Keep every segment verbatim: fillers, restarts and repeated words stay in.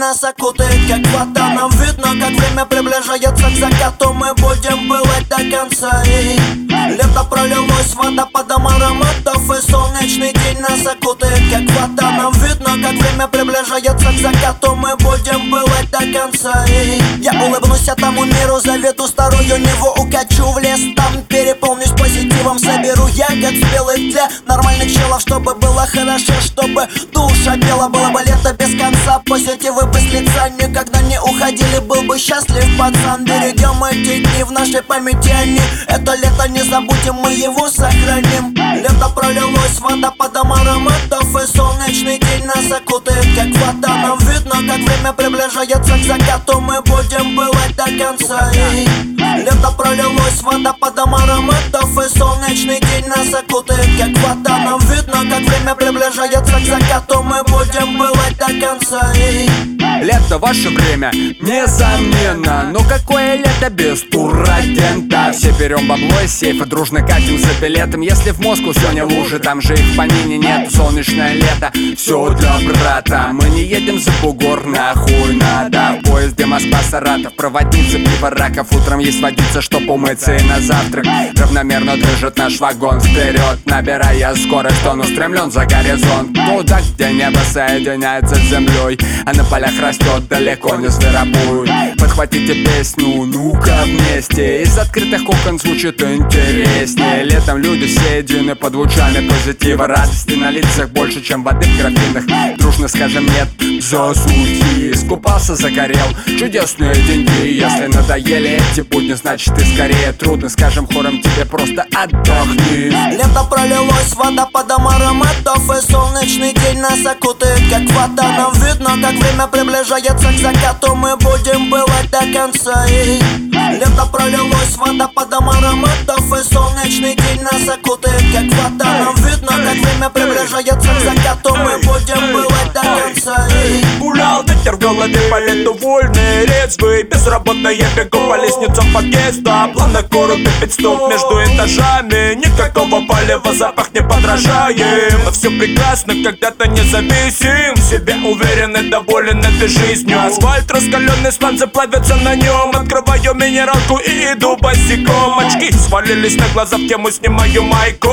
нас окутает как вода. Нам видно, как время приближается к закату. Мы будем пылать до конца. И лето пролилось водопадом ароматов, и солнечный день нас окутает как вода. Нам видно, как время приближается к закату. Мы будем пылать до конца. И я улыбнусь этому миру, завету старую Неву укачу в лес. Там переполнюсь позитивом, соберу ягод спелых для нормальных челов, чтобы было хорошо, чтобы душа пела. Было бы лето без конца, позитивы бы с лица никогда не уходили. Был бы счастлив пацан. Берегем эти дни в нашей памяти, они. Это лето не забудем, мы его сохраним. Лето пролилось водопадом ароматов, и солнечный день нас окутает как вода. Нам видно, как время приближается к закату. Мы будем пылать до конца. И лето пролилось водопадом ароматов, и солнечный день нас окутает как вода. Нам видно, как время приближается к закату. Мы будем пылать до конца. И лето ваше время, несомненно. Но какое лето без турагента? Все берем бабло из сейфа, дружно катим за билетом. Если в Москву сегодня лужи, там же их в помине нет. Солнечное лето, все для брата. Мы не едем за бугор, нахуй надо. В поезде Москва-Саратов, проводница пива раков. Утром есть водица, чтоб умыться, и на завтрак равномерно движет наш вагон вперед, набирая скорость. Он устремлен за горизонт, туда, где небо соединяется с землей, а на полях растет далеко не зверобуй. Подхватите песню, ну-ка вместе. Из открытых окон звучит интереснее. Летом люди все едины под лучами позитива. Радости на лицах больше, чем воды в графинах. Дружно скажем нет засухи. Искупался, загорел, чудесные деньги. Если надоели эти будни, значит и скорее трудно. Скажем хором тебе просто отдохни. Лето пролилось водопадом ароматов, и солнечный день нас окутает как вода. Нам видно, как время приближается к закату. Мы будем пылать до конца. И лето пролилось водопадом ароматов, и солнечный день нас окутает как вода. Нам видно, как время приближается к закату. Мы будем пылать до конца. И гулял ветер в голове, по лету вольный, резвый. Безработно я бегу по лестницам подъезда. Плавно коробе пидстоп между этажами. Никакого полева, запах не подражаем. Но все прекрасно, когда-то независим. В себе уверен и доволен этой жизнью. Асфальт раскаленный, сланцы плавятся на нем. Открываю минералку и иду босиком. Очки свалились на глаза, в тему снимаю майку.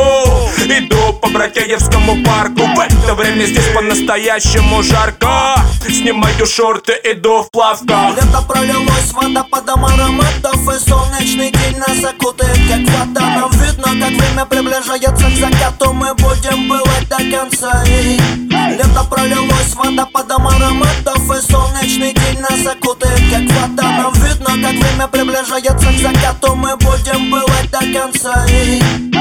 Иду по Бракеевскому парку. В это время здесь по-настоящему жарко. Снимаю шорты, иду в плавках. Лето пролилось водопадом ароматов, и солнечный день нас окутает как вода. Нам видно, как время приближается к закату. Мы будем пылать до конца. И лето пролилось водопадом ароматов, и солнечный день нас окутает как вода. Нам видно, как время приближается к закату. Мы будем пылать до конца. И